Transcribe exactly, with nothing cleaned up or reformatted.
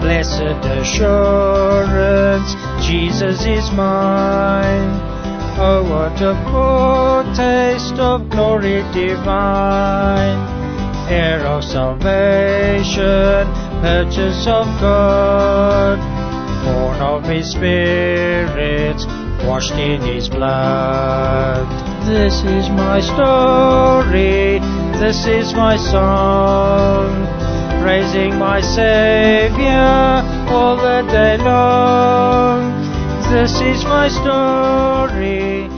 Blessed assurance, Jesus is mine. Oh, what a foretaste of glory divine, heir of salvation, purchase of God, born of His Spirit, washed in His blood. This is my story, this is my song, praising my Saviour all the day long. This is my story,